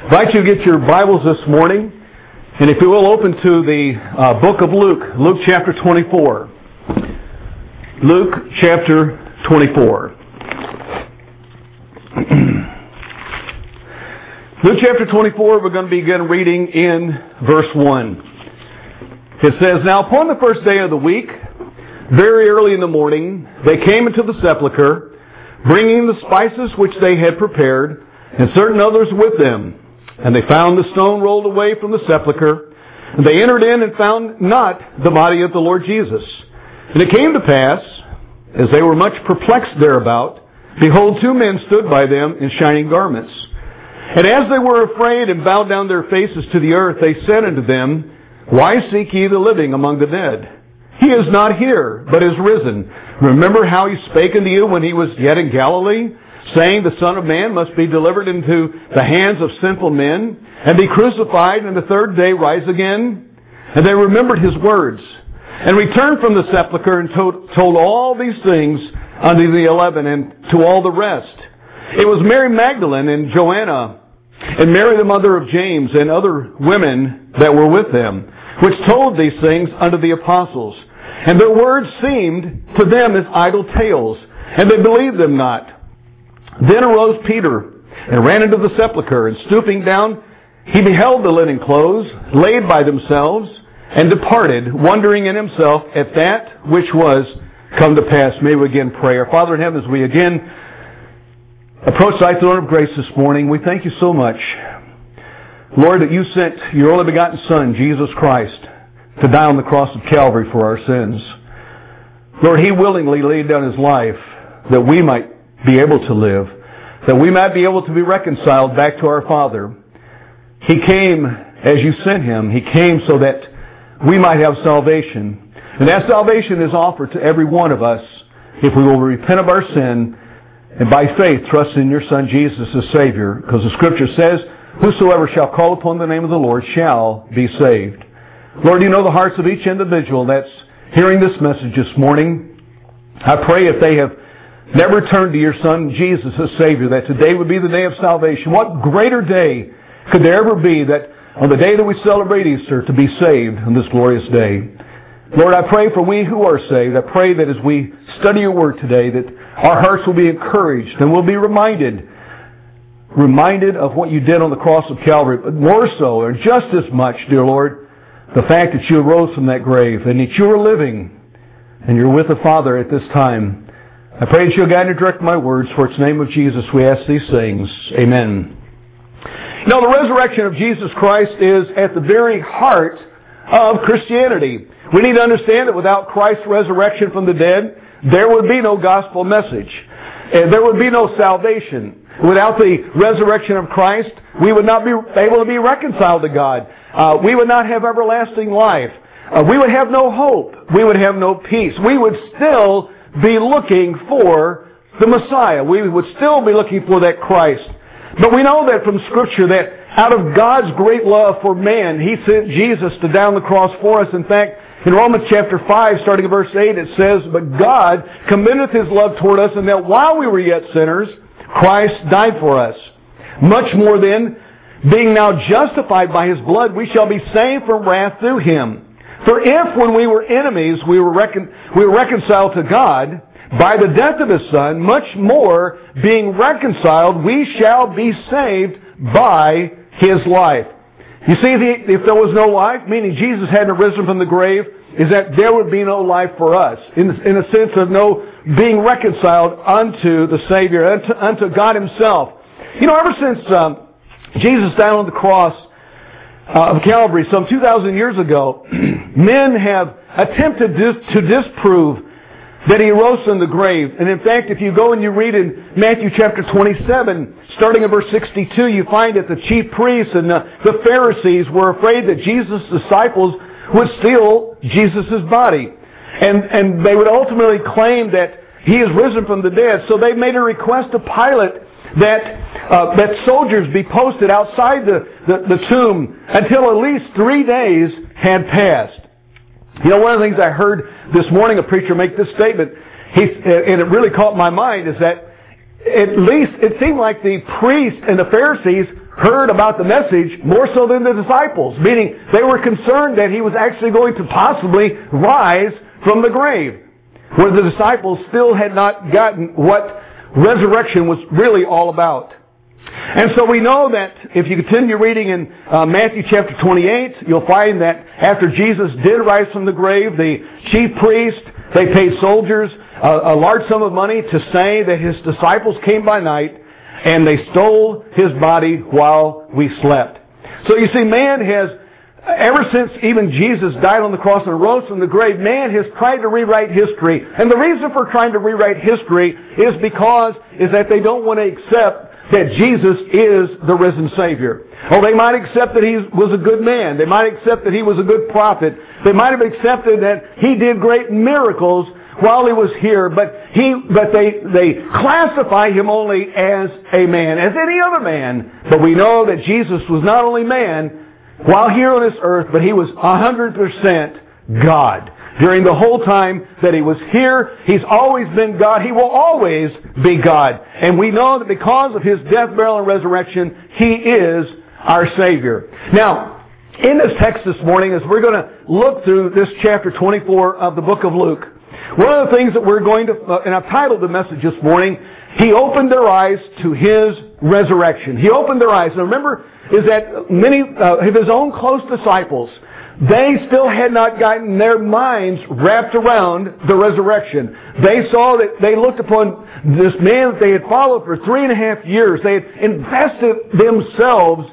I'd like you to get your Bibles this morning, and if you will, open to the book of Luke, Luke chapter 24. Luke chapter 24. Luke chapter 24, we're going to begin reading in verse 1. It says, "Now upon the first day of the week, very early in the morning, they came into the sepulchre, bringing the spices which they had prepared, and certain others with them. And they found the stone rolled away from the sepulchre. And they entered in and found not the body of the Lord Jesus. And it came to pass, as they were much perplexed thereabout, behold, two men stood by them in shining garments. And as they were afraid and bowed down their faces to the earth, they said unto them, Why seek ye the living among the dead? He is not here, but is risen. Remember how he spake unto you when he was yet in Galilee, saying, The Son of Man must be delivered into the hands of sinful men, and be crucified, and the third day rise again? And they remembered his words, and returned from the sepulchre, and told all these things unto the 11, and to all the rest. It was Mary Magdalene, and Joanna, and Mary the mother of James, and other women that were with them, which told these things unto the apostles. And their words seemed to them as idle tales, and they believed them not. Then arose Peter, and ran into the sepulchre, and stooping down, he beheld the linen clothes laid by themselves, and departed, wondering in himself at that which was come to pass." May we again pray. Our Father in heaven, as we again approach thy throne of grace this morning, we thank you so much, Lord, that you sent your only begotten Son, Jesus Christ, to die on the cross of Calvary for our sins. Lord, he willingly laid down his life that we might be able to live, that we might be able to be reconciled back to our Father. He came as you sent him. He came so that we might have salvation. And that salvation is offered to every one of us if we will repent of our sin and by faith trust in your Son Jesus as Savior, because the Scripture says, Whosoever shall call upon the name of the Lord shall be saved. Lord, you know the hearts of each individual that's hearing this message this morning. I pray if they have never turned to your Son Jesus as Savior, that today would be the day of salvation. What greater day could there ever be that on the day that we celebrate Easter to be saved on this glorious day? Lord, I pray for we who are saved. I pray that as we study your word today, that our hearts will be encouraged and we'll be reminded of what you did on the cross of Calvary, but more so, or just as much, dear Lord, the fact that you arose from that grave and that you are living and you're with the Father at this time. I pray that you'll guide and direct my words. For its name of Jesus we ask these things. Amen. You know, the resurrection of Jesus Christ is at the very heart of Christianity. We need to understand that without Christ's resurrection from the dead, there would be no gospel message. There would be no salvation. Without the resurrection of Christ, we would not be able to be reconciled to God. We would not have everlasting life. We would have no hope. We would have no peace. We would still be looking for the Messiah. We would still be looking for that Christ. But we know that from Scripture that out of God's great love for man, He sent Jesus to die on the cross for us. In fact, in Romans chapter 5, starting at verse 8, it says, But God commendeth His love toward us, and that while we were yet sinners, Christ died for us. Much more then, being now justified by His blood, we shall be saved from wrath through Him. For if when we were enemies we were reconciled to God by the death of His Son, much more being reconciled we shall be saved by His life. You see, if there was no life, meaning Jesus hadn't risen from the grave, is that there would be no life for us. In a sense of no being reconciled unto the Savior, unto God Himself. You know, ever since Jesus died on the cross of Calvary some 2,000 years ago, men have attempted to disprove that He rose from the grave. And in fact, if you go and you read in Matthew chapter 27, starting at verse 62, you find that the chief priests and the Pharisees were afraid that Jesus' disciples would steal Jesus' body. And they would ultimately claim that He is risen from the dead. So they made a request to Pilate that soldiers be posted outside the tomb until at least 3 days had passed. You know, one of the things I heard this morning a preacher make this statement, and it really caught my mind, is that at least it seemed like the priests and the Pharisees heard about the message more so than the disciples, meaning they were concerned that he was actually going to possibly rise from the grave, where the disciples still had not gotten what resurrection was really all about. And so we know that if you continue reading in Matthew chapter 28, you'll find that after Jesus did rise from the grave, the chief priest, they paid soldiers a large sum of money to say that his disciples came by night and they stole his body while we slept. So you see, man has, ever since even Jesus died on the cross and rose from the grave, man has tried to rewrite history. And the reason for trying to rewrite history is that they don't want to accept that Jesus is the risen Savior. Oh, they might accept that he was a good man. They might accept that he was a good prophet. They might have accepted that he did great miracles while he was here, but they classify him only as a man, as any other man. But we know that Jesus was not only man while here on this earth, but he was 100% God. During the whole time that he was here, he's always been God. He will always be God. And we know that because of his death, burial, and resurrection, he is our Savior. Now, in this text this morning, as we're going to look through this chapter 24 of the book of Luke, one of the things that we're going to, and I've titled the message this morning, He opened their eyes to his resurrection. He opened their eyes. Now remember, is that many of his own close disciples, they still had not gotten their minds wrapped around the resurrection. They saw that they looked upon this man that they had followed for 3.5 years. They had invested themselves.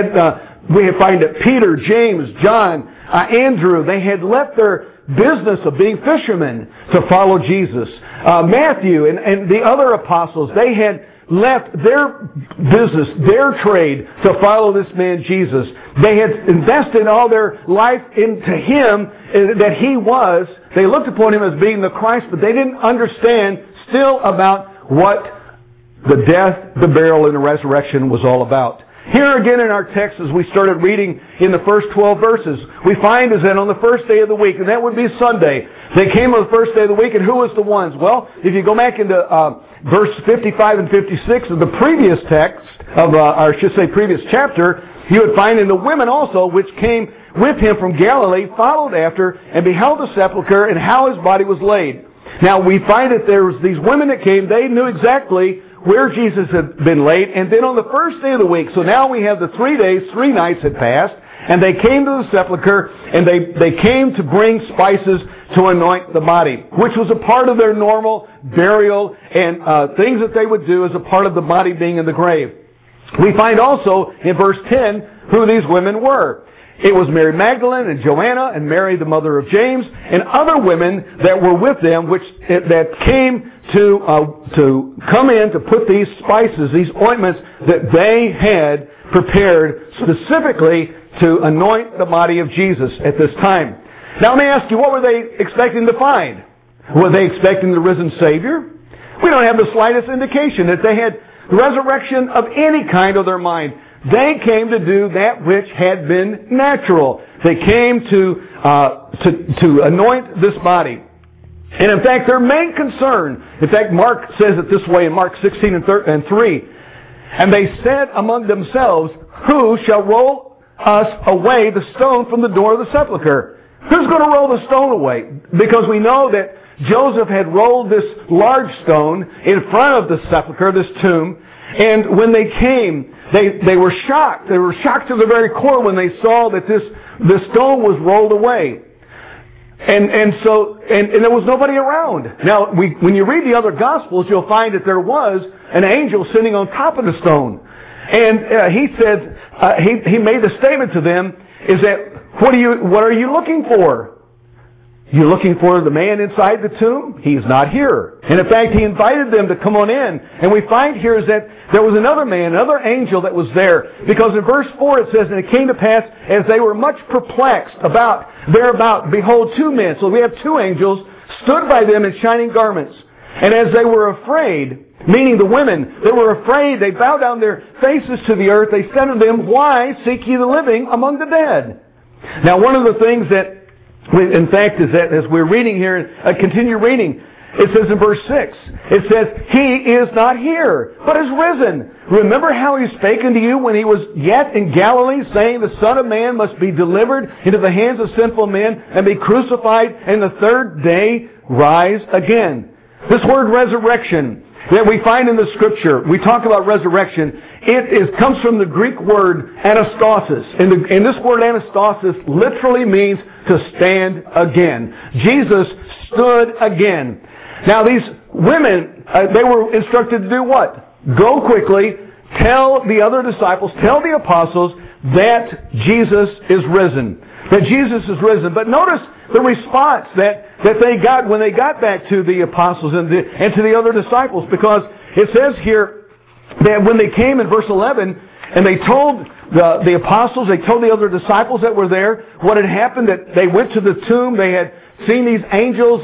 We find that Peter, James, John, Andrew, they had left their business of being fishermen to follow Jesus. Matthew and the other apostles, they had left their business, their trade, to follow this man Jesus. They had invested all their life into him that he was. They looked upon him as being the Christ, but they didn't understand still about what the death, the burial, and the resurrection was all about. Here again in our text, as we started reading in the first 12 verses, we find is that on the first day of the week, and that would be Sunday, they came on the first day of the week, and who was the ones? Well, if you go back into verse 55 and 56 of the previous text, previous chapter, you would find in the women also, which came with him from Galilee, followed after, and beheld the sepulchre and how his body was laid. Now we find that there was these women that came, they knew exactly where Jesus had been laid, and then on the first day of the week, so now we have the 3 days, 3 nights had passed, and they came to the sepulchre, and they came to bring spices to anoint the body, which was a part of their normal burial and things that they would do as a part of the body being in the grave. We find also in verse 10 who these women were. It was Mary Magdalene and Joanna and Mary the mother of James and other women that were with them that came to come in to put these spices, these ointments that they had prepared specifically to anoint the body of Jesus at this time. Now let me ask you, what were they expecting to find? Were they expecting the risen Savior? We don't have the slightest indication that they had resurrection of any kind of their mind. They came to do that which had been natural. They came to anoint this body. And in fact, their main concern, in fact, Mark says it this way in Mark 16 and 3, and they said among themselves, who shall roll us away the stone from the door of the sepulchre? Who's going to roll the stone away? Because we know that Joseph had rolled this large stone in front of the sepulchre, this tomb, and when they came, they were shocked. They were shocked to the very core when they saw that this stone was rolled away. And there was nobody around. Now, when you read the other Gospels, you'll find that there was an angel sitting on top of the stone. And he said, he made the statement to them, is that, what are you looking for? You looking for the man inside the tomb? He's not here. And in fact, he invited them to come on in. And we find here is that there was another man, another angel that was there. Because in verse 4 it says, and it came to pass, as they were much perplexed thereabout, behold, 2 men. So we have 2 angels stood by them in shining garments. And as they were afraid, meaning the women, they were afraid, they bowed down their faces to the earth. They said unto them, why seek ye the living among the dead? Now one of the things that in fact, is that as we're reading here, continue reading, It says in verse 6, it says, He is not here, but is risen. Remember how He spake unto you when He was yet in Galilee, saying, The Son of Man must be delivered into the hands of sinful men, and be crucified, and the third day rise again. This word resurrection that we find in the Scripture, we talk about resurrection, comes from the Greek word anastasis. And this word anastasis literally means to stand again. Jesus stood again. Now these women, they were instructed to do what? Go quickly, tell the other disciples, tell the apostles that Jesus is risen. That Jesus is risen. But notice the response that they got when they got back to the apostles and to the other disciples. Because it says here that when they came in verse 11 and they told the apostles, they told the other disciples that were there what had happened, that they went to the tomb, they had seen these angels,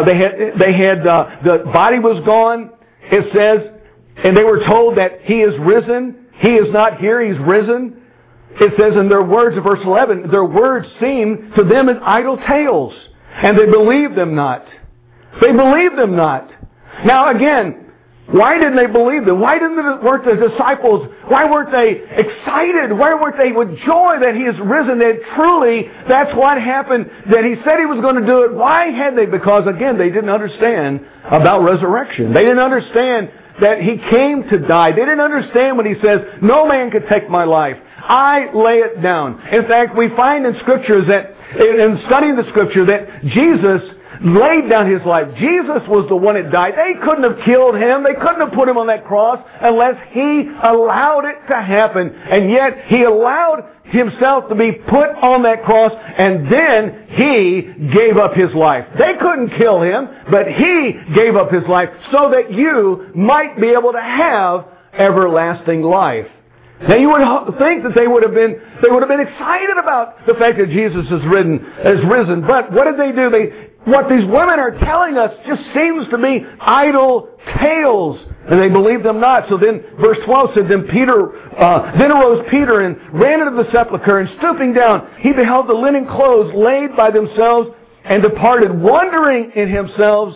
the body was gone, it says, and they were told that He is risen. He is not here, He's risen. It says in their words in verse 11, their words seemed to them as idle tales, and they believed them not. They believed them not. Now again, why didn't they believe them? Weren't the disciples, why weren't they excited? Why weren't they with joy that He is risen? That truly, that's what happened, that He said He was going to do it. Why had they? Because again, they didn't understand about resurrection. They didn't understand that He came to die. They didn't understand when He says, no man could take my life. I lay it down. In fact, we find in Scriptures that, in studying the Scripture, that Jesus laid down His life. Jesus was the one that died. They couldn't have killed Him. They couldn't have put Him on that cross unless He allowed it to happen. And yet, He allowed Himself to be put on that cross, and then He gave up His life. They couldn't kill Him, but He gave up His life so that you might be able to have everlasting life. Now you would think that they would have been excited about the fact that Jesus is risen. But what did they do? What these women are telling us just seems to be idle tales, and they believed them not. So then, verse 12 said, Then arose Peter and ran into the sepulchre, and stooping down, he beheld the linen clothes laid by themselves, and departed, wondering in himself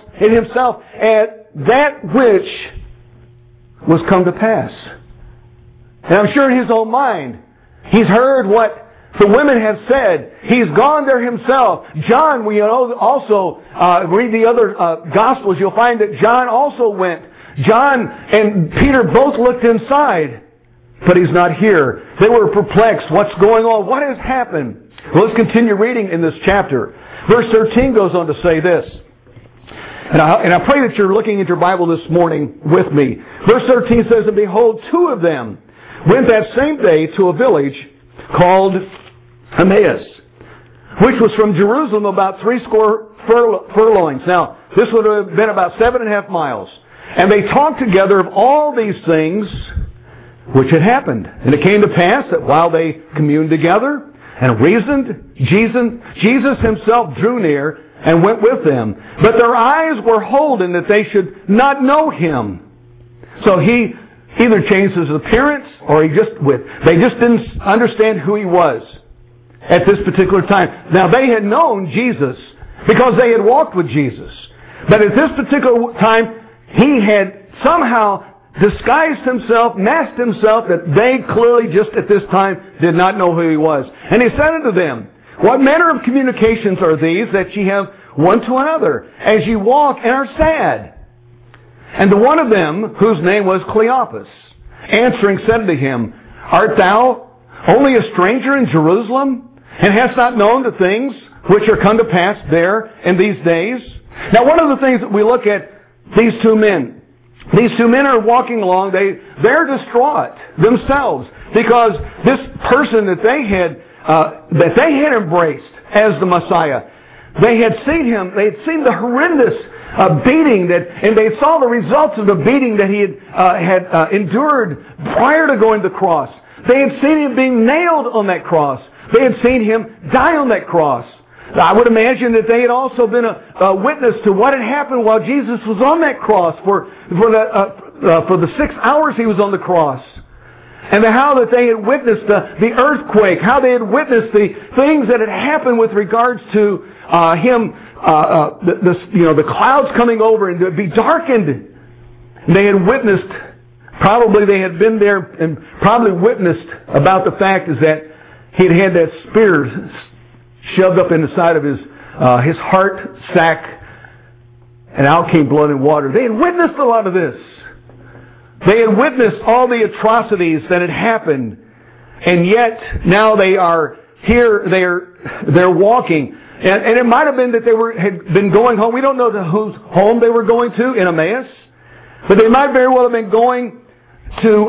at that which was come to pass. And I'm sure in his own mind, he's heard what the women have said. He's gone there himself. John, we also read the other Gospels, you'll find that John also went. John and Peter both looked inside, but He's not here. They were perplexed. What's going on? What has happened? Well, let's continue reading in this chapter. Verse 13 goes on to say this. And I pray that you're looking at your Bible this morning with me. Verse 13 says, And behold, two of them went that same day to a village called Emmaus, which was from Jerusalem about 80 furlongs. Now, this would have been about 7.5 miles. And they talked together of all these things which had happened. And it came to pass that while they communed together and reasoned, Jesus Himself drew near and went with them. But their eyes were holden that they should not know Him. So He either changed His appearance or they just didn't understand who He was at this particular time. Now they had known Jesus because they had walked with Jesus. But at this particular time, He had somehow disguised Himself, masked Himself, that they clearly just at this time did not know who He was. And He said unto them, What manner of communications are these that ye have one to another, as ye walk and are sad? And the one of them, whose name was Cleopas, answering said unto him, Art thou only a stranger in Jerusalem, and hast not known the things which are come to pass there in these days? Now one of the things that we look at, these two men are walking along, they're distraught themselves, because this person that they had embraced as the Messiah, they had seen Him, they had seen the horrendous beating and they saw the results of the beating that He had endured prior to going to the cross. They had seen Him being nailed on that cross. They had seen Him die on that cross. I would imagine that they had also been a witness to what had happened while Jesus was on that cross for the 6 hours He was on the cross. and how that they had witnessed the earthquake, how they had witnessed the things that had happened with regards to the clouds coming over and to be darkened. They had witnessed, probably they had been there and probably witnessed about the fact is that he had had that spear shoved up in the side of his heart sac, and out came blood and water. They had witnessed a lot of this. They had witnessed all the atrocities that had happened, and yet now they are here. They're walking, and it might have been that had been going home. We don't know whose home they were going to in Emmaus, but they might very well have been going to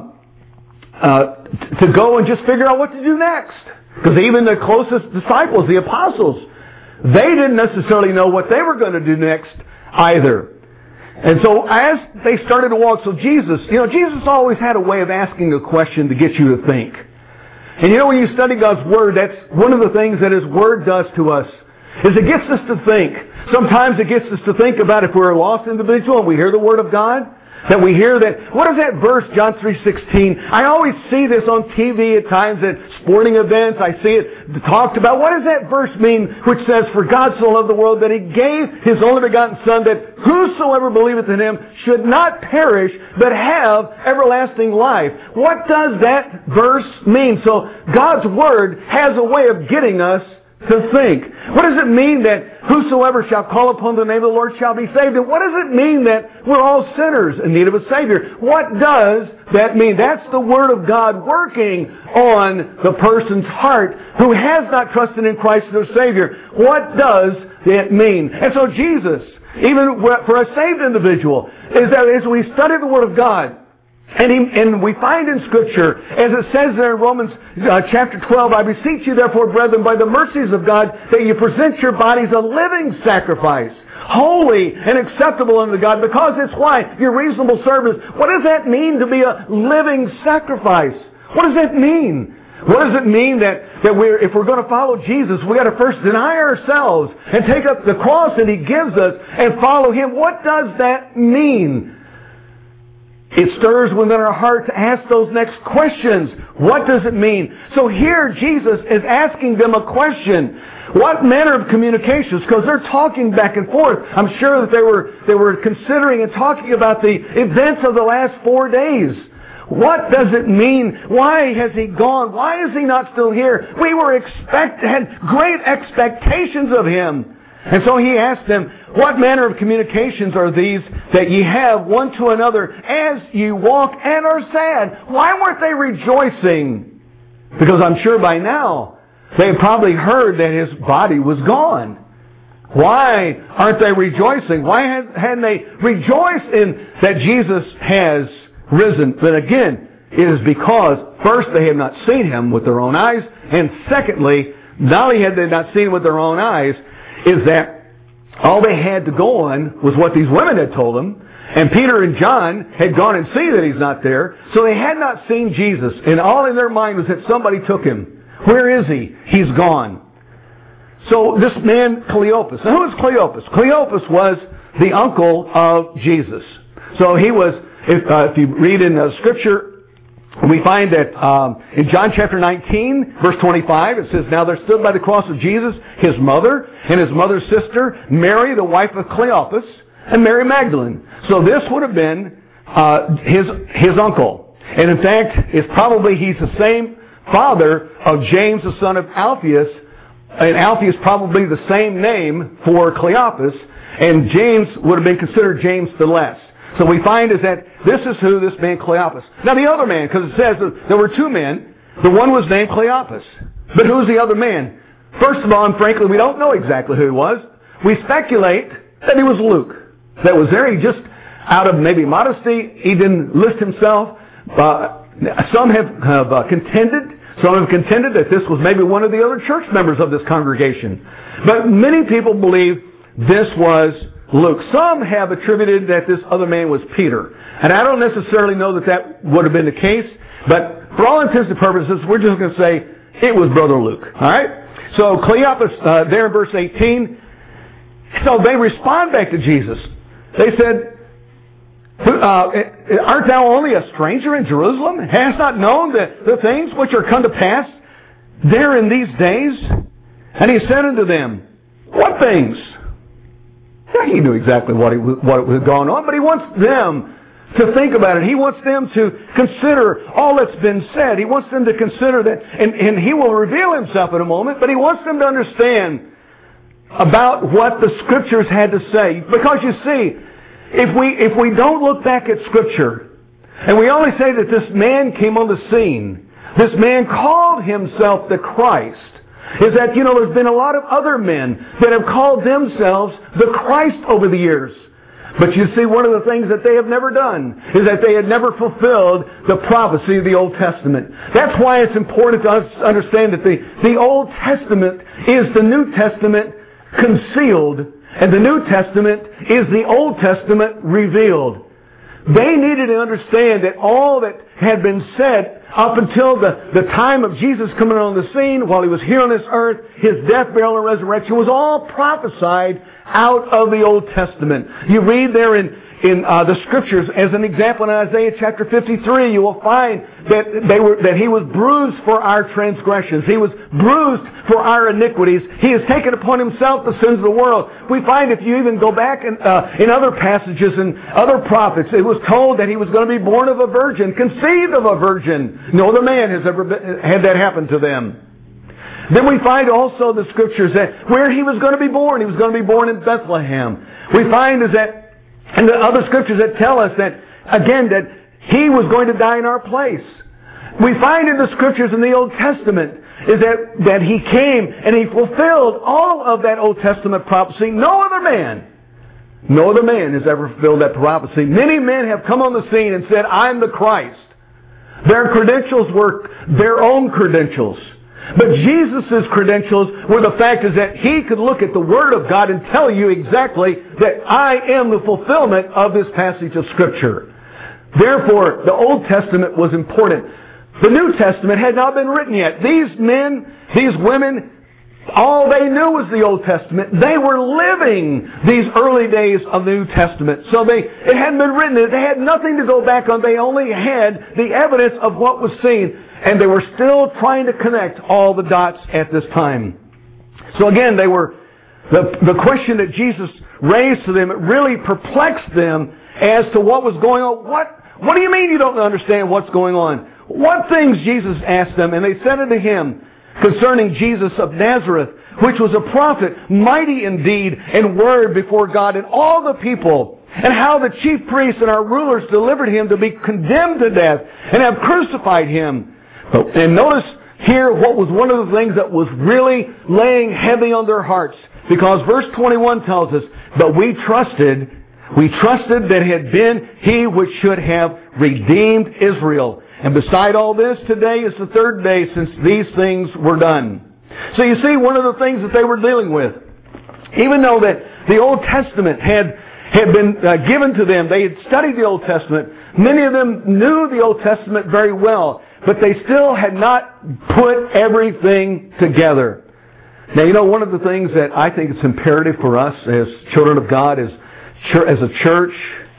go and just figure out what to do next. Because even the closest disciples, the apostles, they didn't necessarily know what they were going to do next either. And so as they started to walk, Jesus always had a way of asking a question to get you to think. And when you study God's Word, that's one of the things that His Word does to us, is it gets us to think. Sometimes it gets us to think about if we're a lost individual and we hear the Word of God, that we hear that, what is that verse, John 3:16? I always see this on TV at times at sporting events. I see it talked about. What does that verse mean which says, for God so loved the world that He gave His only begotten Son, that whosoever believeth in Him should not perish but have everlasting life? What does that verse mean? So God's Word has a way of getting us to think. What does it mean that whosoever shall call upon the name of the Lord shall be saved? And what does it mean that we're all sinners in need of a Savior? What does that mean? That's the Word of God working on the person's heart who has not trusted in Christ as their Savior. What does that mean? And so Jesus, even for a saved individual, is that as we study the Word of God, and we find in Scripture, as it says there in Romans chapter 12, I beseech you therefore, brethren, by the mercies of God, that you present your bodies a living sacrifice, holy and acceptable unto God, because it's why your reasonable service. What does that mean to be a living sacrifice? What does that mean? What does it mean that if we're going to follow Jesus, we got to first deny ourselves and take up the cross that He gives us and follow Him? What does that mean? It stirs within our heart to ask those next questions. What does it mean? So here Jesus is asking them a question. What manner of communications? Because they're talking back and forth. I'm sure that they were considering and talking about the events of the last 4 days. What does it mean? Why has He gone? Why is He not still here? We had great expectations of Him. And so He asked them, what manner of communications are these that ye have one to another as ye walk and are sad? Why weren't they rejoicing? Because I'm sure by now they had probably heard that His body was gone. Why aren't they rejoicing? Why hadn't they rejoiced in that Jesus has risen? But again, it is because first they have not seen Him with their own eyes, and secondly, not only had they not seen Him with their own eyes, is that all they had to go on was what these women had told them. And Peter and John had gone and seen that He's not there. So they had not seen Jesus. And all in their mind was that somebody took Him. Where is He? He's gone. So this man, Cleopas. Now who is Cleopas? Cleopas was the uncle of Jesus. So he was, if you read in Scripture, we find that in John chapter 19, verse 25, it says, now there stood by the cross of Jesus His mother and His mother's sister, Mary, the wife of Cleopas, and Mary Magdalene. So this would have been his uncle. And in fact, he's the same father of James, the son of Alphaeus. And Alphaeus probably the same name for Cleopas. And James would have been considered James the Less. So we find is that this is who this man Cleopas. Now the other man, because it says that there were two men. The one was named Cleopas. But who's the other man? First of all, and frankly, we don't know exactly who he was. We speculate that he was Luke. That was there. He just, out of maybe modesty, he didn't list himself. Some have contended that this was maybe one of the other church members of this congregation. But many people believe this was Luke. Some have attributed that this other man was Peter. And I don't necessarily know that would have been the case, but for all intents and purposes, we're just going to say it was Brother Luke. Alright? So Cleopas, there in verse 18, so they respond back to Jesus. They said, Art thou only a stranger in Jerusalem? Hast not known the things which are come to pass there in these days? And he said unto them, what things? He knew exactly what was going on, but he wants them to think about it. He wants them to consider all that's been said. He wants them to consider that, and he will reveal himself in a moment, but he wants them to understand about what the Scriptures had to say. Because you see, if we don't look back at Scripture, and we only say that this man came on the scene, this man called himself the Christ, is that, there's been a lot of other men that have called themselves the Christ over the years. But you see, one of the things that they have never done is that they had never fulfilled the prophecy of the Old Testament. That's why it's important to understand that the Old Testament is the New Testament concealed, and the New Testament is the Old Testament revealed. They needed to understand that all that had been said up until the time of Jesus coming on the scene, while He was here on this earth, His death, burial, and resurrection was all prophesied out of the Old Testament. You read there in the Scriptures, as an example in Isaiah chapter 53, you will find that He was bruised for our transgressions. He was bruised for our iniquities. He has taken upon Himself the sins of the world. We find, if you even go back in other passages and other prophets, it was told that He was going to be born of a virgin, conceived of a virgin. No other man has ever had that happen to them. Then we find also the Scriptures that where He was going to be born, He was going to be born in Bethlehem. We find and the other Scriptures that tell us that, again, that He was going to die in our place. We find in the Scriptures in the Old Testament is that He came and He fulfilled all of that Old Testament prophecy. No other man has ever fulfilled that prophecy. Many men have come on the scene and said, I'm the Christ. Their credentials were their own credentials. But Jesus' credentials were the fact is that He could look at the Word of God and tell you exactly that I am the fulfillment of this passage of Scripture. Therefore, the Old Testament was important. The New Testament had not been written yet. These men, these women, all they knew was the Old Testament. They were living these early days of the New Testament. So it hadn't been written. They had nothing to go back on. They only had the evidence of what was seen. And they were still trying to connect all the dots at this time. So again, the question that Jesus raised to them, it really perplexed them as to what was going on. What do you mean you don't understand what's going on? What things Jesus asked them? And they said unto Him concerning Jesus of Nazareth, which was a prophet, mighty in deed and word before God and all the people, and how the chief priests and our rulers delivered Him to be condemned to death and have crucified Him. And notice here what was one of the things that was really laying heavy on their hearts. Because verse 21 tells us, but we trusted that it had been He which should have redeemed Israel. And beside all this, today is the third day since these things were done. So you see, one of the things that they were dealing with, even though that the Old Testament had been given to them, they had studied the Old Testament, many of them knew the Old Testament very well, but they still had not put everything together. Now, one of the things that I think is imperative for us as children of God, as a church,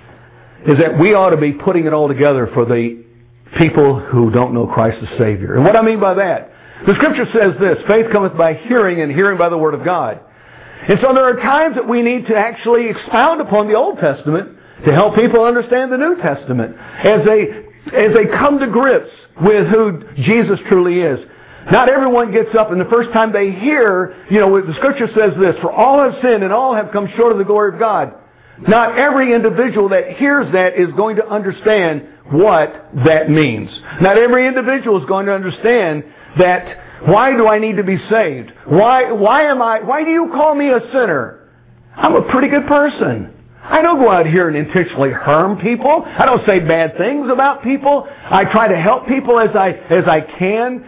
is that we ought to be putting it all together for the people who don't know Christ as Savior. And what I mean by that, the Scripture says this, faith cometh by hearing, and hearing by the Word of God. And so there are times that we need to actually expound upon the Old Testament to help people understand the New Testament as they come to grips with who Jesus truly is. Not everyone gets up and the first time they hear, the Scripture says this, for all have sinned and all have come short of the glory of God. Not every individual that hears that is going to understand what that means. Not every individual is going to understand that, why do I need to be saved? Why do you call me a sinner? I'm a pretty good person. I don't go out here and intentionally harm people. I don't say bad things about people. I try to help people as I can.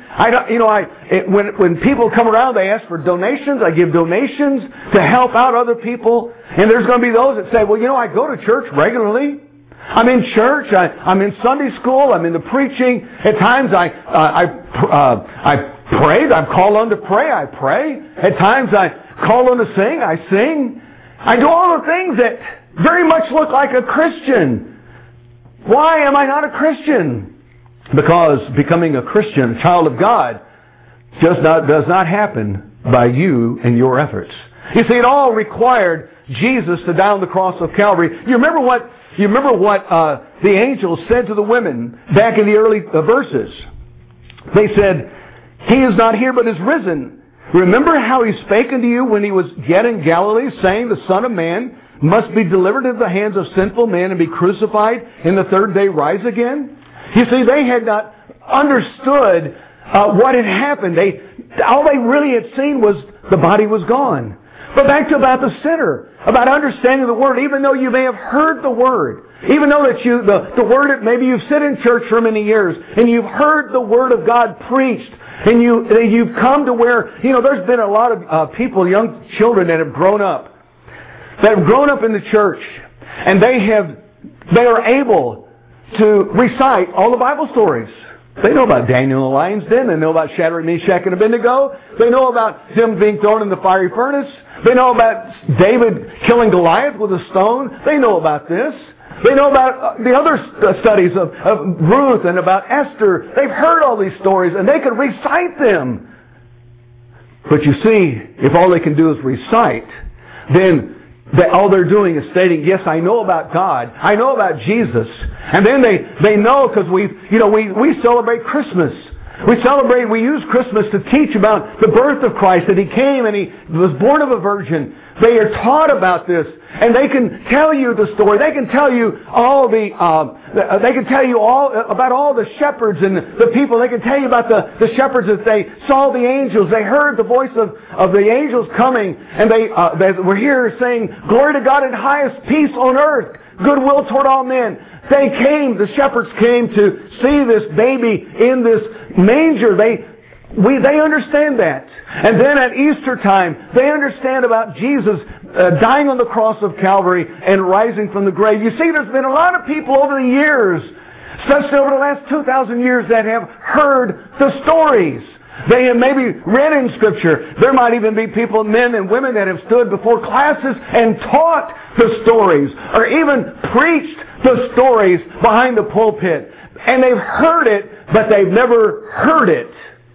When people come around, they ask for donations. I give donations to help out other people. And there's going to be those that say, well, I go to church regularly. I'm in church. I'm in Sunday school. I'm in the preaching. At times I pray. I'm called on to pray. I pray. At times I call on to sing. I sing. I do all the things that very much look like a Christian. why am I not a Christian? Because becoming a Christian, a child of God, does not happen by you and your efforts. You see, it all required Jesus to die on the cross of Calvary. You remember what the angels said to the women back in the early verses? They said, He is not here but is risen. Remember how He spake unto you when He was yet in Galilee, saying, The Son of Man must be delivered into the hands of sinful men and be crucified, and the third day rise again? You see, they had not understood what had happened. All they really had seen was the body was gone. But back to about the sinner, about understanding the Word, even though you may have heard the Word, even though that the Word, maybe you've sat in church for many years, and you've heard the Word of God preached, and you've come to where, there's been a lot of people, young children that have grown up in the church, and they are able to recite all the Bible stories. They know about Daniel in the lion's den. They know about Shadrach, Meshach, and Abednego. They know about him being thrown in the fiery furnace. They know about David killing Goliath with a stone. They know about this. They know about the other studies of Ruth and about Esther. They've heard all these stories and they can recite them. But you see, if all they can do is recite, then all they're doing is stating, yes, I know about God. I know about Jesus. And then they know, because we celebrate Christmas. We use Christmas to teach about the birth of Christ, that He came and He was born of a virgin. They are taught about this, and they can tell you the story. They can tell you all about all the shepherds and the people. They can tell you about the shepherds that they saw the angels. They heard the voice of the angels coming, and they were here saying, "Glory to God in highest, peace on earth, goodwill toward all men." The shepherds came to see this baby in this manger. They understand that. And then at Easter time, they understand about Jesus dying on the cross of Calvary and rising from the grave. You see, there's been a lot of people over the years, especially over the last 2,000 years, that have heard the stories. They have maybe read in Scripture. There might even be people, men and women, that have stood before classes and taught the stories, or even preached the stories behind the pulpit. And they've heard it, but they've never heard it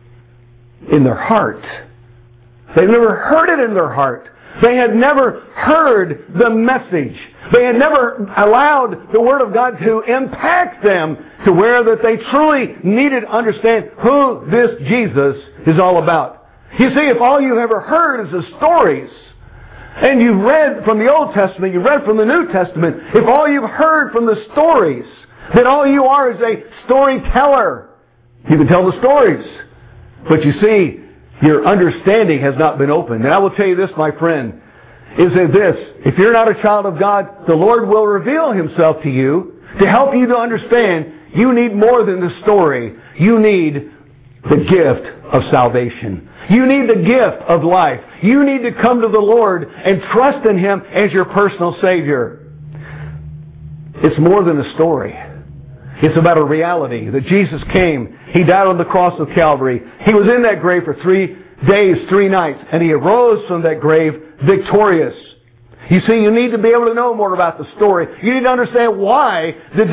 in their heart. They've never heard it in their heart. They had never heard the message. They had never allowed the Word of God to impact them to where that they truly needed to understand who this Jesus is all about. You see, if all you've ever heard is the stories, and you've read from the Old Testament, you've read from the New Testament, if all you've heard from the stories, then all you are is a storyteller. You can tell the stories. But you see, your understanding has not been opened. And I will tell you this, my friend, is that if you're not a child of God, the Lord will reveal Himself to you to help you to understand you need more than the story. You need the gift of salvation. You need the gift of life. You need to come to the Lord and trust in Him as your personal Savior. It's more than a story. It's about a reality that Jesus came. He died on the cross of Calvary. He was in that grave for 3 days, 3 nights, and He arose from that grave victorious. You see, you need to be able to know more about the story. You need to understand why did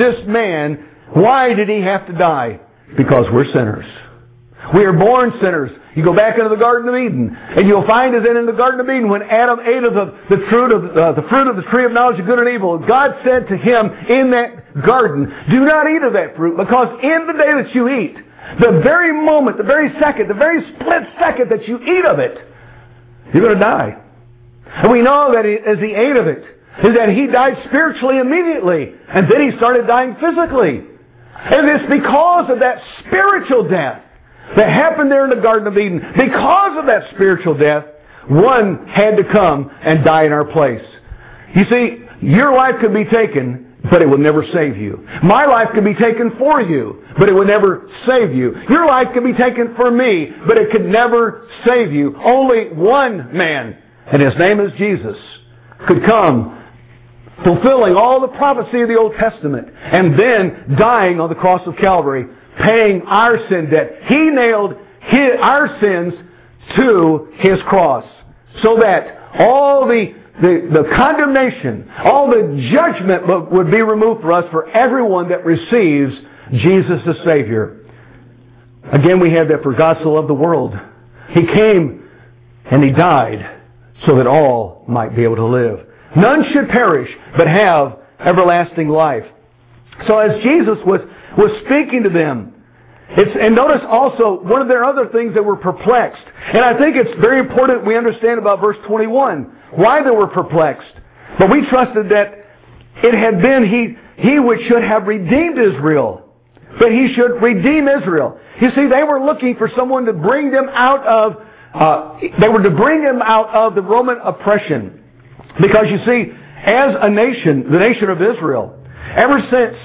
He have to die? Because we're sinners. We are born sinners. You go back into the Garden of Eden, and you'll find as in the Garden of Eden, when Adam ate of the fruit of the tree of knowledge of good and evil, God said to him in that garden, "Do not eat of that fruit, because in the day that you eat, the very moment, the very second, the very split second that you eat of it, you're going to die." And we know that as He ate of it, is that He died spiritually immediately, and then He started dying physically. And it's because of that spiritual death that happened there in the Garden of Eden. Because of that spiritual death, one had to come and die in our place. You see, your life could be taken, but it will never save you. My life could be taken for you, but it will never save you. Your life could be taken for me, but it could never save you. Only one man, and His name is Jesus, could come, fulfilling all the prophecy of the Old Testament, and then dying on the cross of Calvary, paying our sin debt. He nailed our sins to His cross, so that all the the condemnation, all the judgment would be removed for us, for everyone that receives Jesus as Savior. Again, we have that for God so loved the world. He came and He died so that all might be able to live. None should perish, but have everlasting life. So as Jesus was speaking to them, and notice also, one of their other things, they were perplexed. And I think it's very important we understand about verse 21, why they were perplexed. But we trusted that it had been He which should have redeemed Israel. That He should redeem Israel. You see, they were looking for someone to bring them out of, the Roman oppression. Because you see, as a nation, the nation of Israel, ever since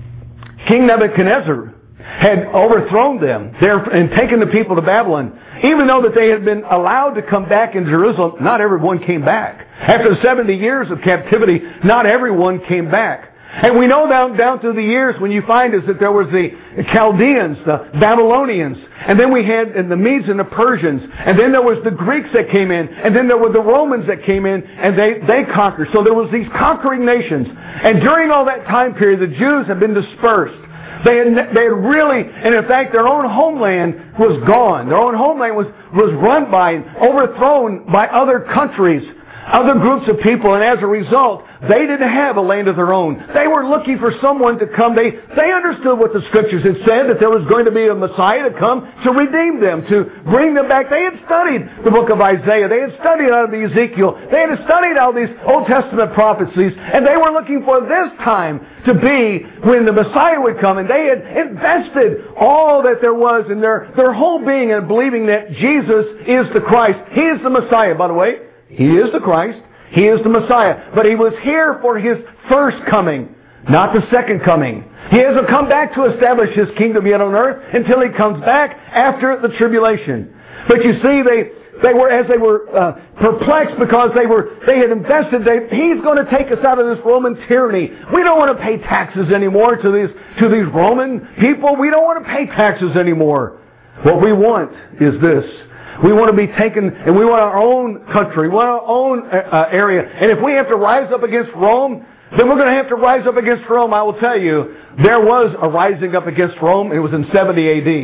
King Nebuchadnezzar had overthrown them and taken the people to Babylon, even though that they had been allowed to come back in Jerusalem, not everyone came back. After 70 years of captivity, not everyone came back. And we know down through the years when you find is that there was the Chaldeans, the Babylonians, and then we had the Medes and the Persians, and then there was the Greeks that came in, and then there were the Romans that came in, and they conquered. So there was these conquering nations. And during all that time period, the Jews had been dispersed. They had really, and in fact, their own homeland was gone. Their own homeland was run by, overthrown by other countries, other groups of people, and as a result, they didn't have a land of their own. They were looking for someone to come. They understood what the Scriptures had said, that there was going to be a Messiah to come to redeem them, to bring them back. They had studied the book of Isaiah. They had studied out of the Ezekiel. They had studied all these Old Testament prophecies, and they were looking for this time to be when the Messiah would come, and they had invested all that there was in their whole being in believing that Jesus is the Christ. He is the Messiah, by the way. He is the Christ. He is the Messiah. But He was here for His first coming, not the second coming. He hasn't come back to establish His kingdom yet on earth until He comes back after the tribulation. But you see, they were perplexed because they had invested. He's going to take us out of this Roman tyranny. We don't want to pay taxes anymore to these Roman people. We don't want to pay taxes anymore. What we want is this. We want to be taken, and we want our own country, we want our own area. And if we have to rise up against Rome, then we're going to have to rise up against Rome. I will tell you, there was a rising up against Rome. It was in 70 A.D.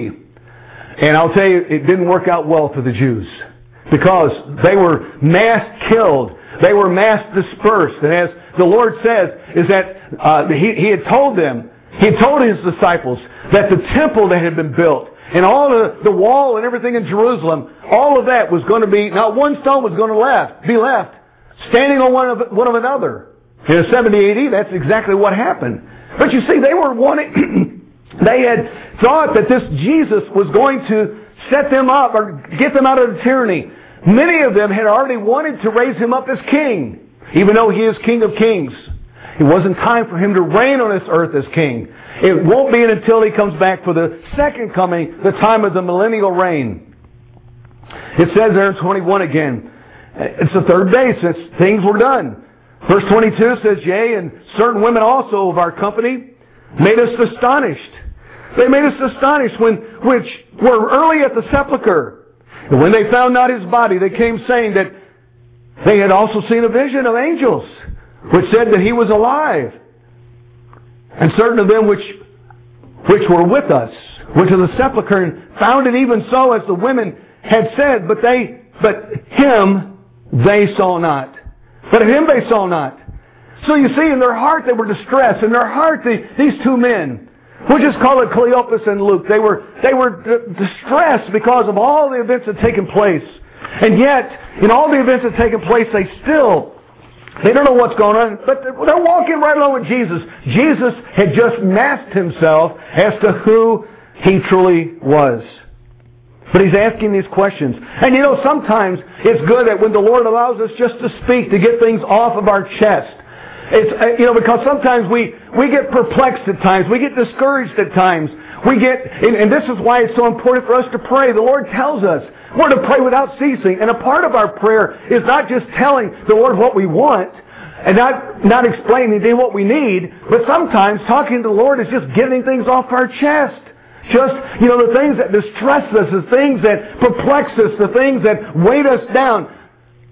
And I'll tell you, it didn't work out well for the Jews. Because they were mass killed. They were mass dispersed. And as the Lord says, is that He had told them, He had told His disciples that the temple that had been built, and all the wall and everything in Jerusalem, all of that was going to be, not one stone was going to be left standing on one of another. In 70 AD, that's exactly what happened. But you see, they were wanting, they had thought that this Jesus was going to set them up or get them out of the tyranny. Many of them had already wanted to raise Him up as king, even though He is King of Kings. It wasn't time for Him to reign on this earth as king. It won't be until He comes back for the second coming, the time of the millennial reign. It says there in 21 again, it's the third day since things were done. Verse 22 says, yea, and certain women also of our company made us astonished. They made us astonished which were early at the sepulchre. And when they found not His body, they came saying that they had also seen a vision of angels, which said that He was alive. And certain of them which were with us went to the sepulchre and found it even so as the women had said, but Him they saw not. But Him they saw not. So you see, in their heart they were distressed. In their heart, these two men, we'll just call it Cleopas and Luke, they were distressed because of all the events that had taken place. And yet, in all the events that had taken place, they don't know what's going on, but they're walking right along with Jesus. Jesus had just masked Himself as to who He truly was. But He's asking these questions. And you know, sometimes it's good that when the Lord allows us just to speak, to get things off of our chest. It's, because sometimes we get perplexed at times. We get discouraged at times. And this is why it's so important for us to pray. The Lord tells us we're to pray without ceasing. And a part of our prayer is not just telling the Lord what we want and not explaining to Him what we need, but sometimes talking to the Lord is just getting things off our chest. Just, the things that distress us, the things that perplex us, the things that weight us down.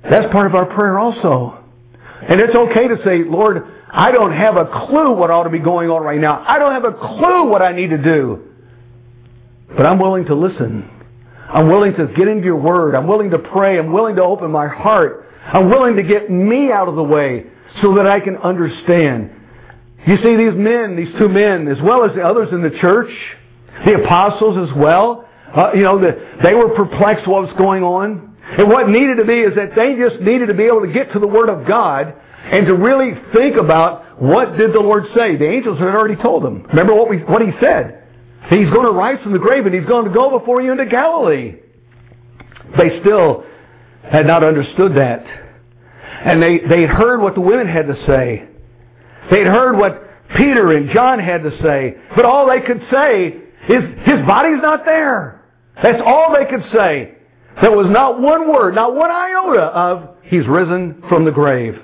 That's part of our prayer also. And it's okay to say, Lord, I don't have a clue what ought to be going on right now. I don't have a clue what I need to do. But I'm willing to listen. I'm willing to get into your word. I'm willing to pray. I'm willing to open my heart. I'm willing to get me out of the way so that I can understand. You see, these men, these two men, as well as the others in the church, the apostles as well, they were perplexed what was going on. And what needed to be is that they just needed to be able to get to the Word of God and to really think about what did the Lord say. The angels had already told them. Remember what He said. He's going to rise from the grave and He's going to go before you into Galilee. They still had not understood that. And they'd heard what the women had to say. They'd heard what Peter and John had to say. But all they could say is, His body's not there. That's all they could say. There was not one word, not one iota of, He's risen from the grave.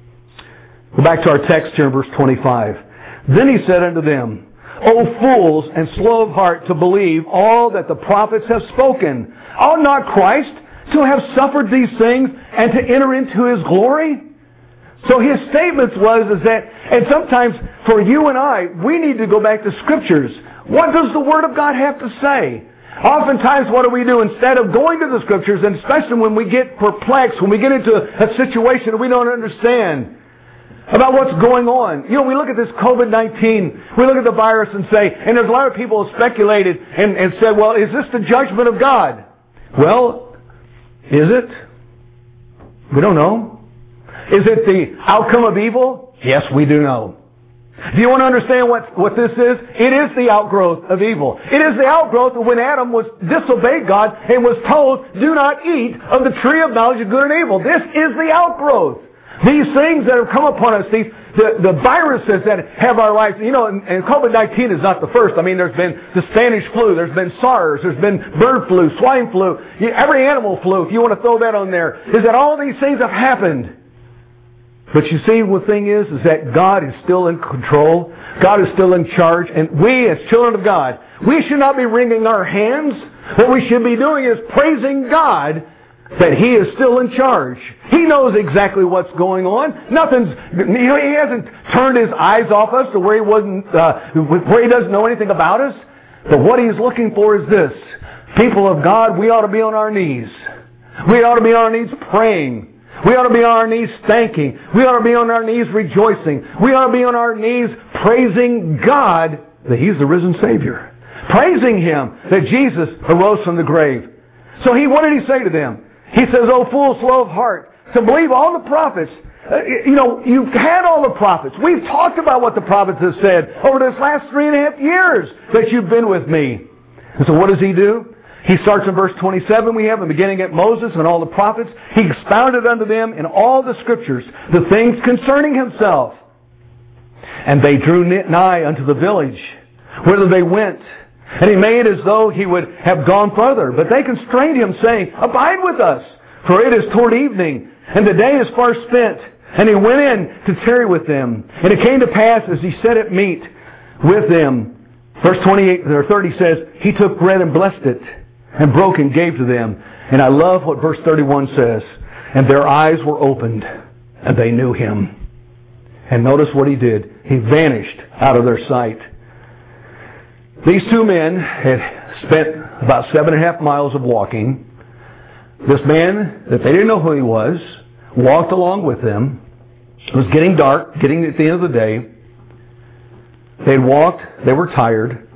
Go back to our text here in verse 25. Then He said unto them, O fools and slow of heart to believe all that the prophets have spoken. Ought not Christ to have suffered these things and to enter into His glory? So His statements is that, and sometimes for you and I, we need to go back to Scriptures. What does the Word of God have to say? Oftentimes what do? Instead of going to the Scriptures, and especially when we get perplexed, when we get into a situation that we don't understand about what's going on. We look at this COVID-19, we look at the virus and say, and there's a lot of people who speculated and said, well, is this the judgment of God? Well, is it? We don't know. Is it the outcome of evil? Yes, we do know. Do you want to understand what this is? It is the outgrowth of evil. It is the outgrowth of when Adam disobeyed God and was told, do not eat of the tree of knowledge of good and evil. This is the outgrowth. These things that have come upon us, the viruses that have our lives, and COVID-19 is not the first. I mean, there's been the Spanish flu, there's been SARS, there's been bird flu, swine flu, every animal flu, if you want to throw that on there, is that all these things have happened. But you see, the thing is that God is still in control. God is still in charge. And we, as children of God, we should not be wringing our hands. What we should be doing is praising God that He is still in charge. He knows exactly what's going on. He hasn't turned His eyes off us to where where He doesn't know anything about us. But what He's looking for is this. People of God, we ought to be on our knees. We ought to be on our knees praying. We ought to be on our knees thanking. We ought to be on our knees rejoicing. We ought to be on our knees praising God that He's the risen Savior. Praising Him that Jesus arose from the grave. So what did He say to them? He says, O fool, slow of heart, to believe all the prophets. You've had all the prophets. We've talked about what the prophets have said over this last 3.5 years that you've been with me. And so what does He do? He starts in verse 27, we have him beginning at Moses and all the prophets. He expounded unto them in all the Scriptures the things concerning Himself. And they drew nigh unto the village, whither they went. And He made as though He would have gone further. But they constrained Him, saying, Abide with us, for it is toward evening, and the day is far spent. And He went in to tarry with them. And it came to pass, as He sat at meat with them, verse 28 or 30 says, He took bread and blessed it, and broke and gave to them. And I love what verse 31 says. And their eyes were opened, and they knew Him. And notice what He did. He vanished out of their sight. These two men had spent about 7.5 miles of walking. This man, that they didn't know who he was, walked along with them. It was getting dark, getting at the end of the day. They'd walked, they were tired.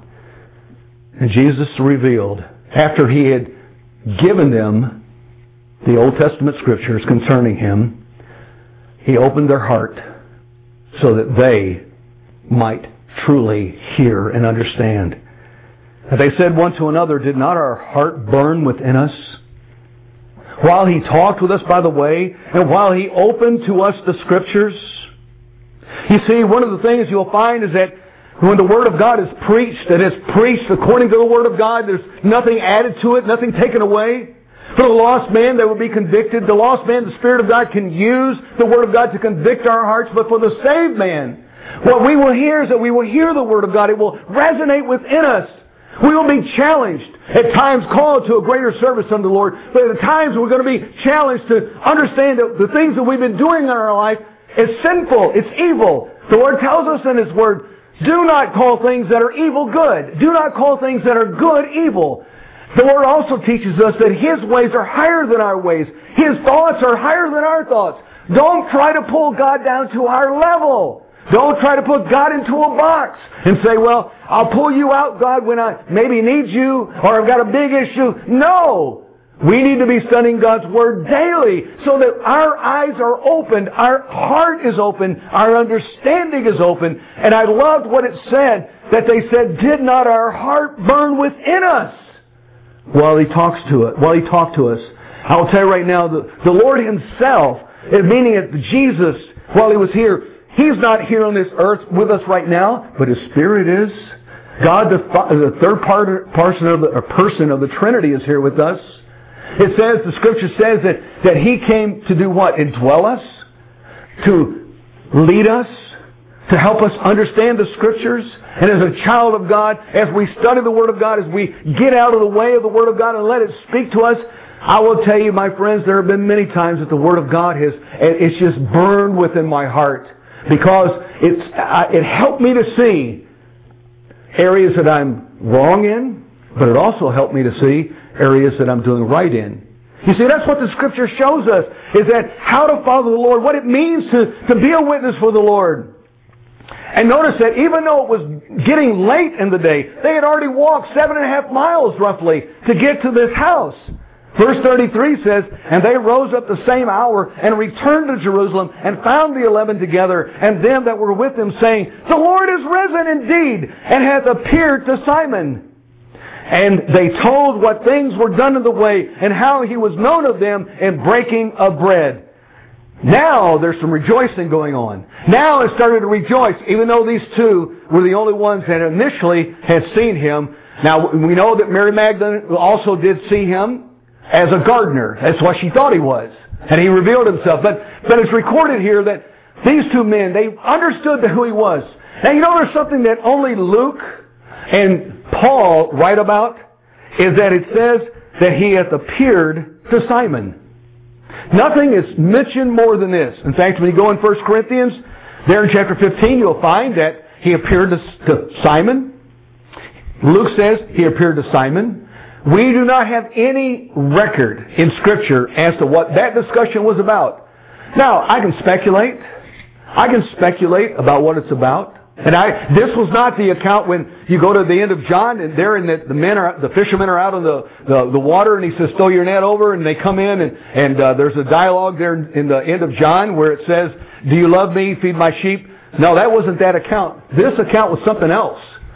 And Jesus revealed, after He had given them the Old Testament Scriptures concerning Him, He opened their heart so that they might truly hear and understand. And they said one to another, Did not our heart burn within us while He talked with us by the way, and while He opened to us the Scriptures? You see, one of the things you'll find is that when the Word of God is preached, and it's preached according to the Word of God, there's nothing added to it, nothing taken away. For the lost man, they will be convicted. The lost man, the Spirit of God can use the Word of God to convict our hearts. But for the saved man, what we will hear is that we will hear the Word of God. It will resonate within us. We will be challenged. At times called to a greater service unto the Lord. But at times we're going to be challenged to understand that the things that we've been doing in our life is sinful. It's evil. The Lord tells us in His Word, do not call things that are evil good. Do not call things that are good evil. The Lord also teaches us that His ways are higher than our ways. His thoughts are higher than our thoughts. Don't try to pull God down to our level. Don't try to put God into a box and say, well, I'll pull you out, God, when I maybe need you or I've got a big issue. No! We need to be studying God's Word daily so that our eyes are opened, our heart is open, our understanding is open. And I loved what it said, that they said, did not our heart burn within us while He talked to us? I will tell you right now, the Lord Himself, meaning that Jesus, while He was here, He's not here on this earth with us right now, but His Spirit is. God, the third person of the Trinity is here with us. It says, the Scripture says that He came to do what? Indwell us? To lead us? To help us understand the Scriptures? And as a child of God, as we study the Word of God, as we get out of the way of the Word of God and let it speak to us, I will tell you, my friends, there have been many times that the Word of God it's just burned within my heart. Because it helped me to see areas that I'm wrong in, but it also helped me to see areas that I'm doing right in. You see, that's what the Scripture shows us, is that how to follow the Lord, what it means to be a witness for the Lord. And notice that even though it was getting late in the day, they had already walked 7.5 miles roughly to get to this house. Verse 33 says, and they rose up the same hour and returned to Jerusalem and found the 11 together and them that were with them, saying, the Lord is risen indeed and hath appeared to Simon. And they told what things were done in the way and how He was known of them in breaking of bread. Now there's some rejoicing going on. Now it started to rejoice, even though these two were the only ones that initially had seen Him. Now we know that Mary Magdalene also did see Him as a gardener. That's what she thought He was. And He revealed Himself. But it's recorded here that these two men, they understood who He was. Now you know there's something that only Luke and Paul write about, is that it says that He hath appeared to Simon. Nothing is mentioned more than this. In fact, when you go in 1 Corinthians, there in chapter 15, you'll find that He appeared to Simon. Luke says He appeared to Simon. We do not have any record in Scripture as to what that discussion was about. Now, I can speculate. I can speculate about what it's about. And this was not the account when you go to the end of John and there and the fishermen are out on the water and He says, throw your net over, and they come in and there's a dialogue there in the end of John where it says, do you love me? Feed my sheep. No, that wasn't that account. This account was something else.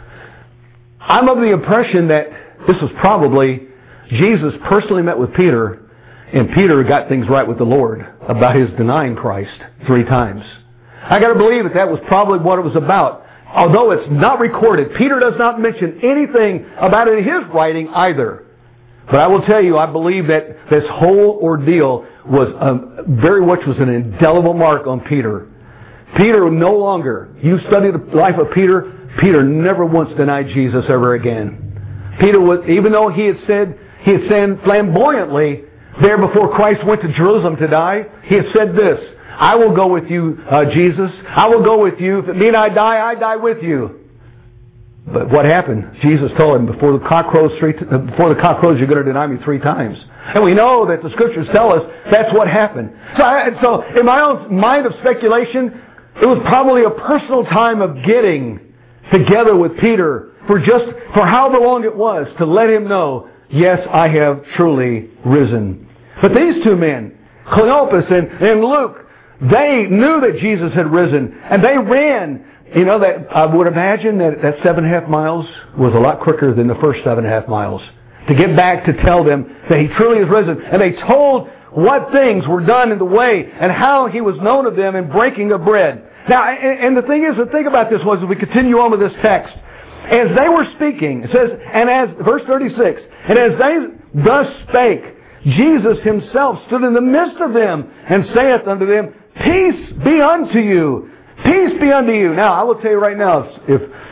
I'm of the impression that this was probably Jesus personally met with Peter, and Peter got things right with the Lord about his denying Christ 3 times. I got to believe that was probably what it was about. Although it's not recorded, Peter does not mention anything about it in his writing either. But I will tell you, I believe that this whole ordeal was very much was an indelible mark on Peter. Peter no longer, you study the life of Peter, Peter never once denied Jesus ever again. Peter was, even though he had said flamboyantly there before Christ went to Jerusalem to die, he had said this, I will go with you, Jesus. I will go with you. If it mean I die with you. But what happened? Jesus told him, before the cock crows, you're going to deny me 3 times. And we know that the Scriptures tell us that's what happened. So in my own mind of speculation, it was probably a personal time of getting together with Peter for however long it was, to let him know, yes, I have truly risen. But these two men, Cleopas and Luke, they knew that Jesus had risen, and they ran. You know, that I would imagine that 7.5 miles was a lot quicker than the first 7.5 miles. To get back to tell them that He truly is risen. And they told what things were done in the way and how He was known of them in breaking of bread. Now, and the thing is, the thing about this was, as we continue on with this text, as they were speaking, it says, and as, verse 36, and as they thus spake, Jesus Himself stood in the midst of them and saith unto them, Peace be unto you. Peace be unto you. Now, I will tell you right now, if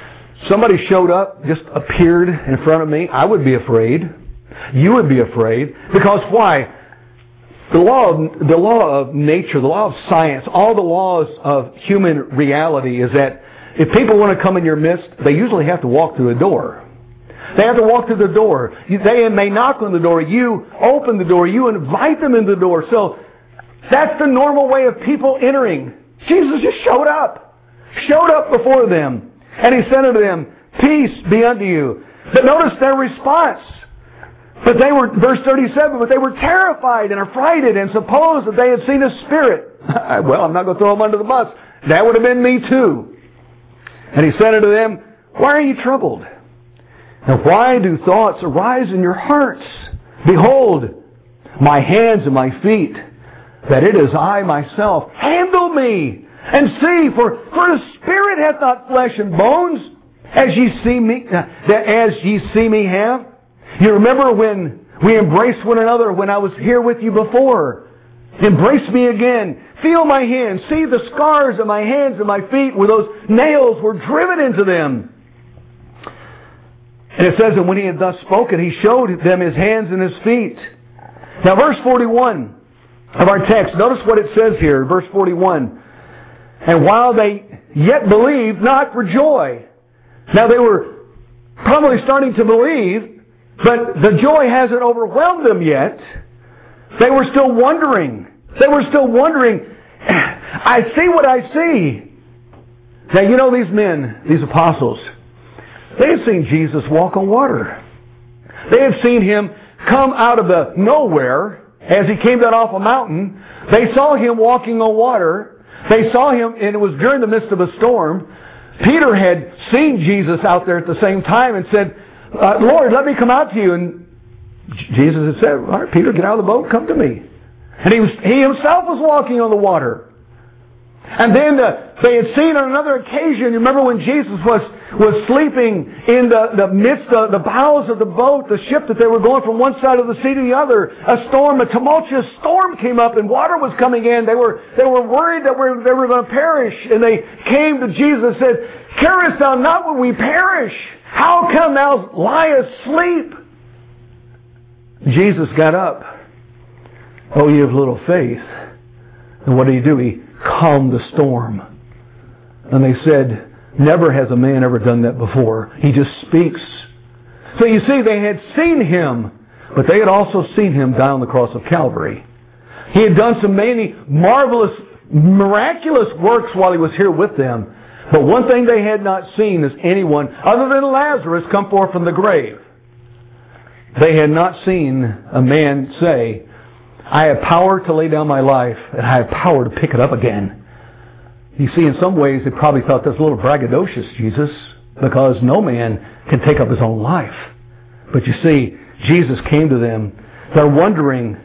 somebody showed up, just appeared in front of me, I would be afraid. You would be afraid. Because why? The law of nature, the law of science, all the laws of human reality is that if people want to come in your midst, they usually have to walk through a door. They have to walk through the door. They may knock on the door. You open the door. You invite them in the door. So that's the normal way of people entering. Jesus just showed up before them. And He said unto them, peace be unto you. But notice their response. But they were, verse 37, but they were terrified and affrighted and supposed that they had seen a spirit. Well, I'm not going to throw them under the bus. That would have been me too. And He said unto them, why are you troubled? And why do thoughts arise in your hearts? Behold, my hands and my feet, that it is I myself. Handle me, and see, for the Spirit hath not flesh and bones, as ye see me have. You remember when we embraced one another when I was here with you before. Embrace me again. Feel my hands. See the scars of my hands and my feet where those nails were driven into them. And it says that when He had thus spoken, He showed them His hands and His feet. Now verse 41 of our text, notice what it says here, verse 41. And while they yet believed not for joy. Now they were probably starting to believe, but the joy hasn't overwhelmed them yet. They were still wondering. I see what I see. Now you know these men, these apostles, they had seen Jesus walk on water. They had seen Him come out of the nowhere as He came down off a mountain. They saw Him walking on water. They saw Him, and it was during the midst of a storm. Peter had seen Jesus out there at the same time and said, Lord, let me come out to you. And Jesus had said, all right, Peter, get out of the boat, come to me. And he himself was walking on the water. And then they had seen on another occasion, you remember when Jesus was sleeping in the midst of the bows of the boat, the ship that they were going from one side of the sea to the other. A tumultuous storm came up and water was coming in. They were worried that they were going to perish. And they came to Jesus and said, carest thou not when we perish? How come thou liest asleep? Jesus got up. Oh, ye of little faith. And what did He do? He calmed the storm. And they said, never has a man ever done that before. He just speaks. So you see, they had seen Him, but they had also seen Him die on the cross of Calvary. He had done so many marvelous, miraculous works while He was here with them. But one thing they had not seen is anyone, other than Lazarus, come forth from the grave. They had not seen a man say, I have power to lay down my life, and I have power to pick it up again. You see, in some ways, they probably thought that's a little braggadocious, Jesus, because no man can take up his own life. But you see, Jesus came to them. They're wondering,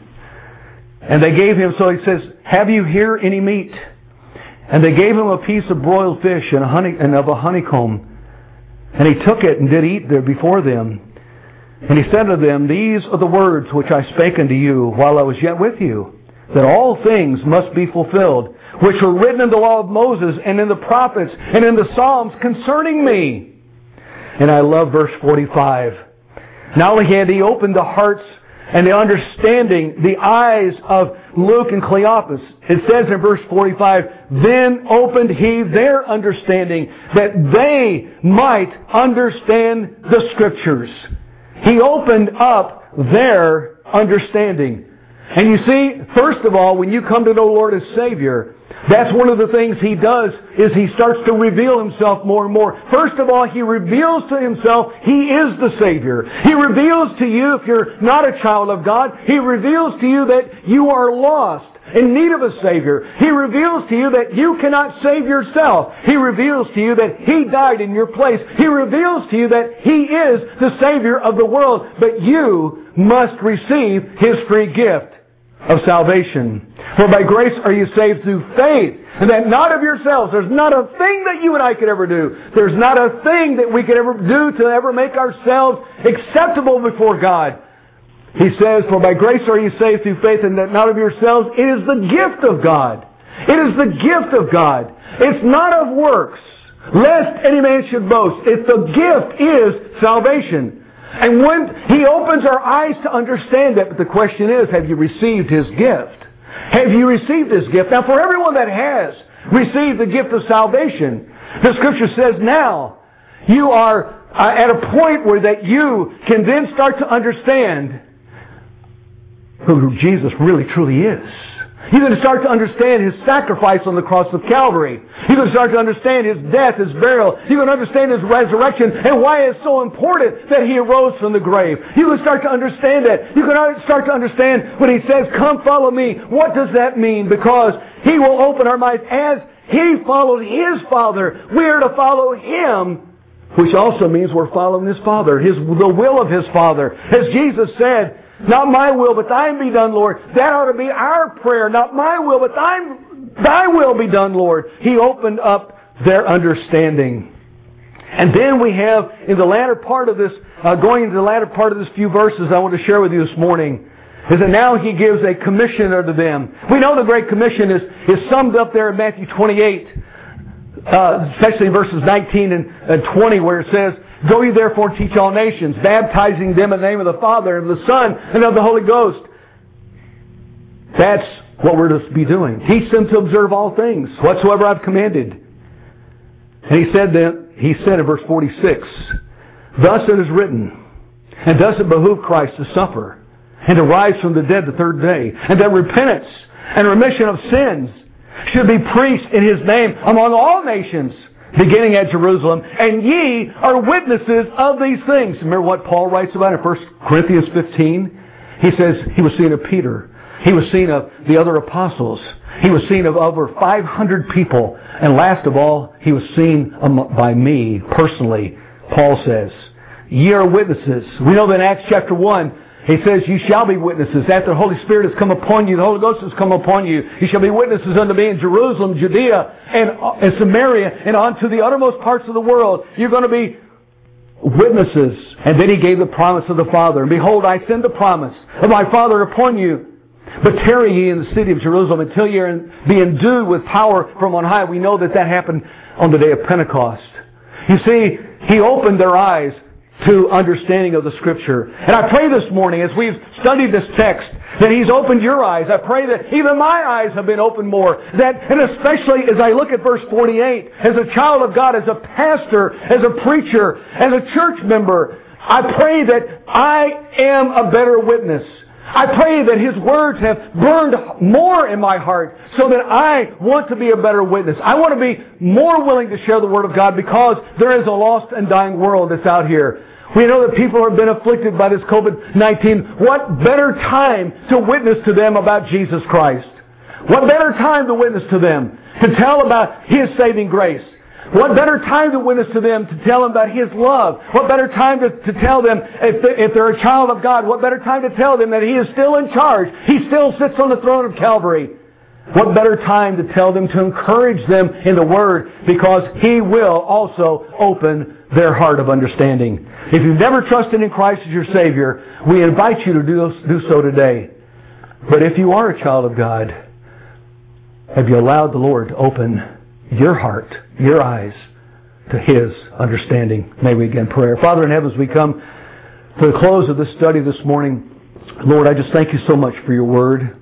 and they gave Him, so He says, have you here any meat? And they gave Him a piece of broiled fish and of a honeycomb. And He took it and did eat there before them. And He said to them, these are the words which I spake unto you while I was yet with you, that all things must be fulfilled, which were written in the law of Moses and in the prophets and in the Psalms concerning me. And I love verse 45. Not only had He opened the hearts and the understanding, the eyes of Luke and Cleopas. It says in verse 45, then opened He their understanding, that they might understand the Scriptures. He opened up their understanding. And you see, first of all, when you come to know Lord as Savior, that's one of the things He does, is He starts to reveal Himself more and more. First of all, He reveals to Himself He is the Savior. He reveals to you, if you're not a child of God, He reveals to you that you are lost, in need of a Savior. He reveals to you that you cannot save yourself. He reveals to you that He died in your place. He reveals to you that He is the Savior of the world. But you must receive His free gift of salvation. For by grace are you saved through faith, and that not of yourselves. There's not a thing that you and I could ever do. There's not a thing that we could ever do to ever make ourselves acceptable before God. He says, for by grace are you saved through faith, and that not of yourselves. It is the gift of God. It is the gift of God. It's not of works, lest any man should boast. If the gift is salvation. And when He opens our eyes to understand that, but the question is, have you received His gift? Have you received His gift? Now, for everyone that has received the gift of salvation, the Scripture says now, you are at a point where that you can then start to understand who Jesus really truly is. You're going to start to understand His sacrifice on the cross of Calvary. You're going to start to understand His death, His burial. You're going to understand His resurrection and why it's so important that He arose from the grave. You're going to start to understand that. You're going to start to understand when He says, come follow me. What does that mean? Because He will open our minds. As He followed His Father, we are to follow Him, which also means we're following His Father, the will of His Father. As Jesus said, not my will, but Thine be done, Lord. That ought to be our prayer. Not my will, but Thy will be done, Lord. He opened up their understanding. And then we have, in the latter part of this, going into the latter part of this few verses I want to share with you this morning, is that now He gives a commission unto them. We know the Great Commission is summed up there in Matthew 28, especially in verses 19 and 20, where it says, go ye therefore and teach all nations, baptizing them in the name of the Father, and of the Son, and of the Holy Ghost. That's what we're to be doing. Teach them to observe all things, whatsoever I've commanded. And He said in verse 46, thus it is written, and thus it behooved Christ to suffer, and to rise from the dead the third day, and that repentance and remission of sins should be preached in His name among all nations, beginning at Jerusalem, and ye are witnesses of these things. Remember what Paul writes about in 1 Corinthians 15? He says he was seen of Peter. He was seen of the other apostles. He was seen of over 500 people. And last of all, He was seen by me personally. Paul says, ye are witnesses. We know that in Acts chapter 1, He says, you shall be witnesses. After the Holy Spirit has come upon you, the Holy Ghost has come upon you, you shall be witnesses unto me in Jerusalem, Judea, and Samaria, and unto the uttermost parts of the world. You're going to be witnesses. And then He gave the promise of the Father. And behold, I send the promise of my Father upon you. But tarry ye in the city of Jerusalem until ye be endued with power from on high. We know that happened on the day of Pentecost. You see, He opened their eyes to understanding of the Scripture. And I pray this morning, as we've studied this text, that He's opened your eyes. I pray that even my eyes have been opened more. And especially as I look at verse 48, as a child of God, as a pastor, as a preacher, as a church member, I pray that I am a better witness. I pray that His words have burned more in my heart so that I want to be a better witness. I want to be more willing to share the Word of God because there is a lost and dying world that's out here. We know that people have been afflicted by this COVID-19. What better time to witness to them about Jesus Christ? What better time to witness to them? To tell about His saving grace? What better time to witness to them to tell them about His love? What better time to tell them if they're a child of God? What better time to tell them that He is still in charge? He still sits on the throne of Calvary. What better time to tell them, to encourage them in the Word, because He will also open their heart of understanding. If you've never trusted in Christ as your Savior, we invite you to do so today. But if you are a child of God, have you allowed the Lord to open your heart, your eyes, to His understanding? May we again pray. Father in heaven, as we come to the close of this study this morning, Lord, I just thank You so much for Your Word.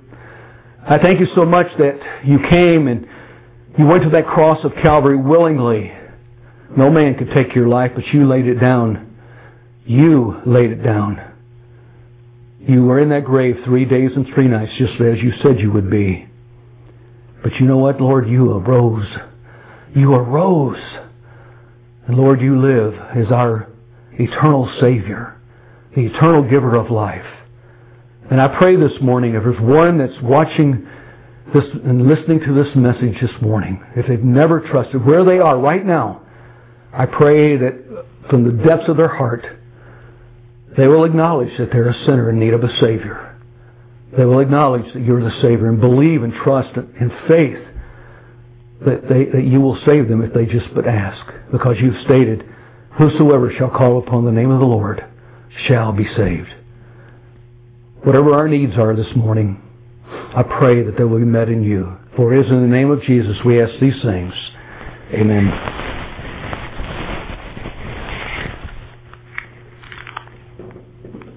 I thank You so much that You came and You went to that cross of Calvary willingly. No man could take Your life, but You laid it down. You laid it down. You were in that grave 3 days and 3 nights, just as You said You would be. But you know what, Lord? You arose. You arose. And Lord, You live as our eternal Savior, the eternal giver of life. And I pray this morning, if there's one that's watching this and listening to this message this morning, if they've never trusted, where they are right now, I pray that from the depths of their heart, they will acknowledge that they're a sinner in need of a Savior. They will acknowledge that You're the Savior and believe and trust in faith that You will save them if they just but ask. Because You've stated, whosoever shall call upon the name of the Lord shall be saved. Whatever our needs are this morning, I pray that they will be met in You. For it is in the name of Jesus we ask these things. Amen.